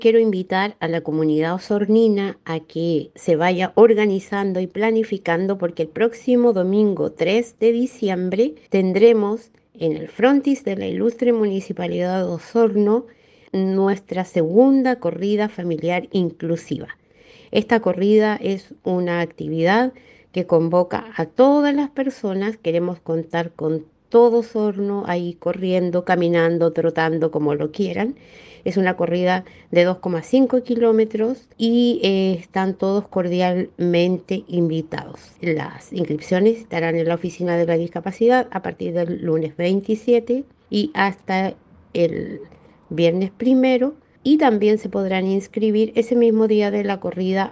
quiero invitar a la comunidad osornina a que se vaya organizando y planificando porque el próximo domingo 3 de diciembre tendremos en el frontis de la ilustre Municipalidad de Osorno nuestra segunda corrida familiar inclusiva. Esta corrida es una actividad que convoca a todas las personas. Queremos contar con todo Osorno ahí corriendo, caminando, trotando, como lo quieran. Es una corrida de 2,5 kilómetros y están todos cordialmente invitados. Las inscripciones estarán en la oficina de la discapacidad a partir del lunes 27 y hasta el viernes 1, y también se podrán inscribir ese mismo día de la corrida